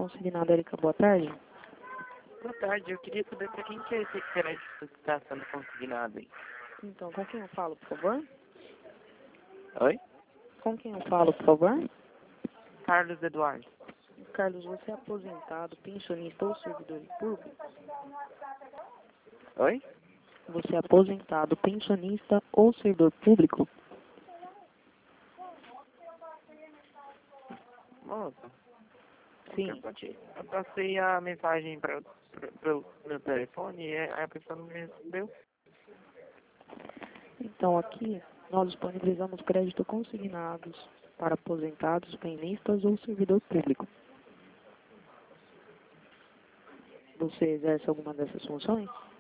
Consignado, Erika, boa tarde. Boa tarde, eu queria saber para quem que é esse crédito que está sendo consignado aí. Então, com quem eu falo, por favor? Oi? Com quem eu falo, por favor? Carlos Eduardo. Carlos, você é aposentado, pensionista ou servidor público? Oi? Você é aposentado, pensionista ou servidor público? Moça, Sim. eu passei a mensagem para o meu telefone e a pessoa não me respondeu. Então, aqui nós disponibilizamos crédito consignados para aposentados, pensionistas ou servidor público. Você exerce alguma dessas funções?